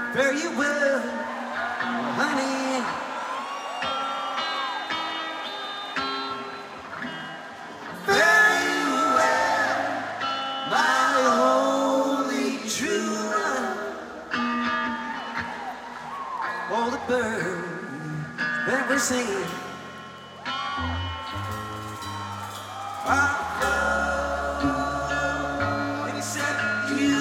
Fare you well, honey. Fare you well, my only true love. All the birds that were singing. And he said, you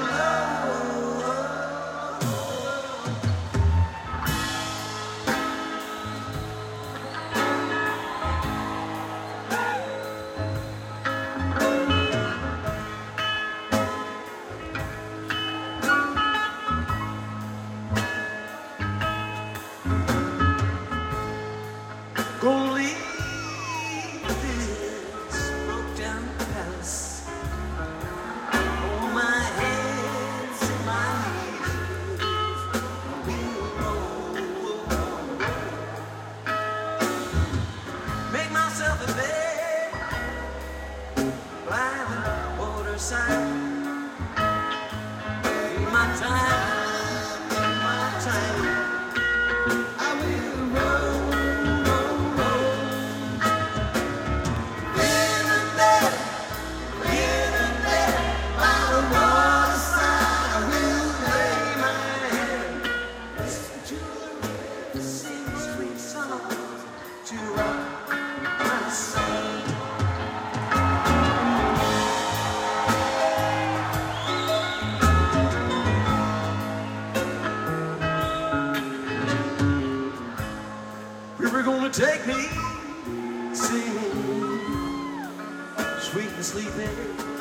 gonna leave this broke down palace on my hands and my knees. We'll roll. Make myself a bed by the waterside. In my time, I will roll. River gonna take me singing, sweet and sleeping.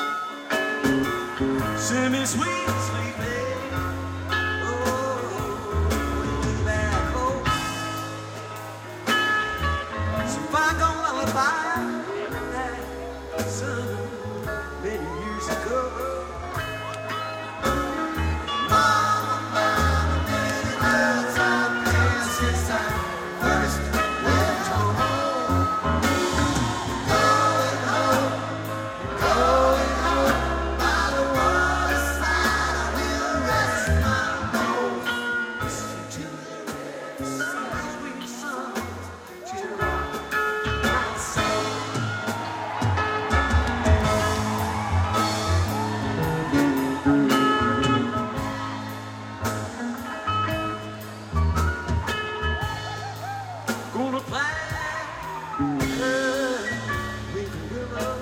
Send me sweet and sleeping. Oh, way back home. So far gone lullaby, sung many years ago. Gonna plant with the willow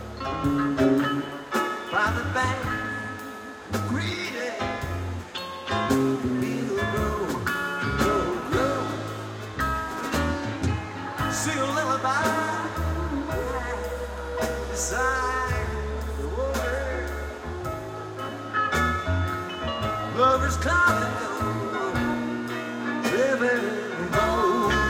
by the bank, greedy. We'll grow. Sing a lullaby beside the water. Lovers come and go, river and roll.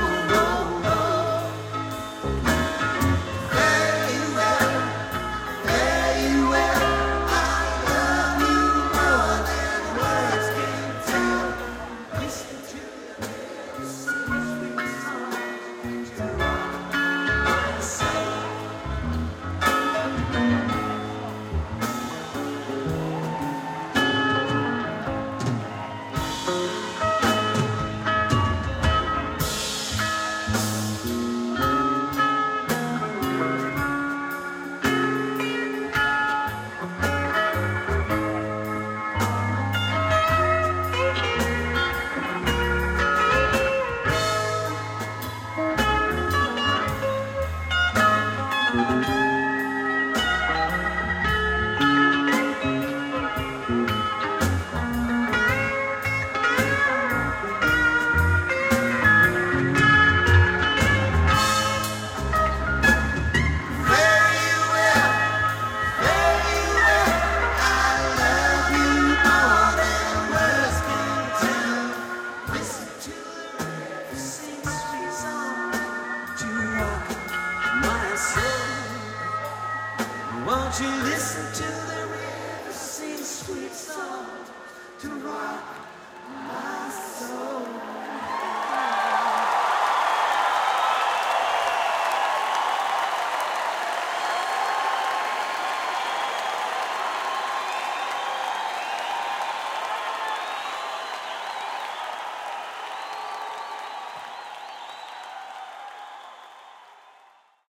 Won't you listen to the river sing sweet songs to rock my soul?